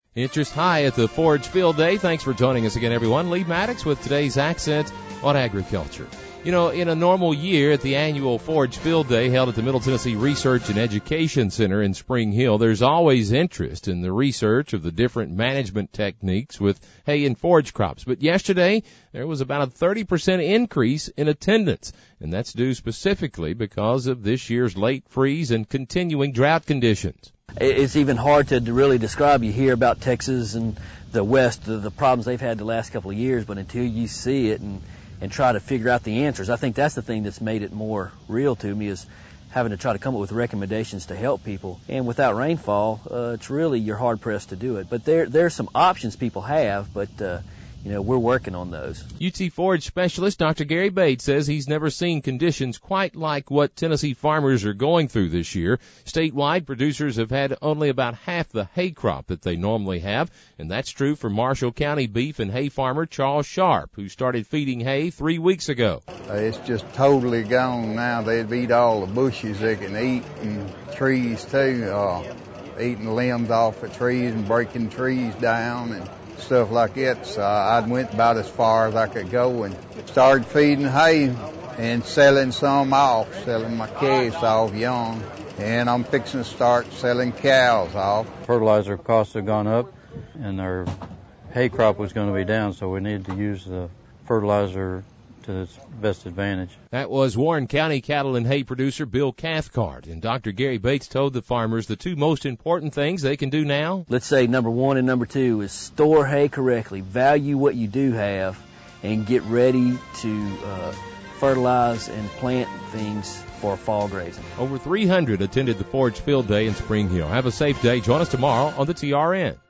Interest high at the Forage Field Day. Thanks for joining us again, everyone. Lee Maddox with today's accent on agriculture. You know, in a normal year at the annual Forage Field Day held at the Middle Tennessee Research and Education Center in Spring Hill, there's always interest in the research of the different management techniques with hay and forage crops. But yesterday, there was about a 30% increase in attendance, and that's due specifically because of this year's late freeze and continuing drought conditions. It's even hard to really describe. You hear about Texas and the West, the problems they've had the last couple of years, but until you see it and try to figure out the answers, I think that's the thing that's made it more real to me, is having to try to come up with recommendations to help people. And without rainfall, it's really, you're hard-pressed to do it. But there's some options people have, but we're working on those. UT forage specialist Dr. Gary Bates says he's never seen conditions quite like what Tennessee farmers are going through this year. Statewide, producers have had only about half the hay crop that they normally have, and that's true for Marshall County beef and hay farmer Charles Sharp, who started feeding hay 3 weeks ago. It's just totally gone now. They've eat all the bushes they can eat, and trees too, eating limbs off of trees and breaking trees down and stuff like that. So I went about as far as I could go and started feeding hay and selling some off, selling my calves off young. And I'm fixing to start selling cows off. Fertilizer costs have gone up and our hay crop was going to be down, so we needed to use the fertilizer to its best advantage. That was Warren County cattle and hay producer Bill Cathcart, and Dr. Gary Bates told the farmers the two most important things they can do now. Let's say number one and number two is store hay correctly, value what you do have, and get ready to fertilize and plant things for fall grazing. Over 300 attended the Forage Field Day in Spring Hill. Have a safe day. Join us tomorrow on the TRN.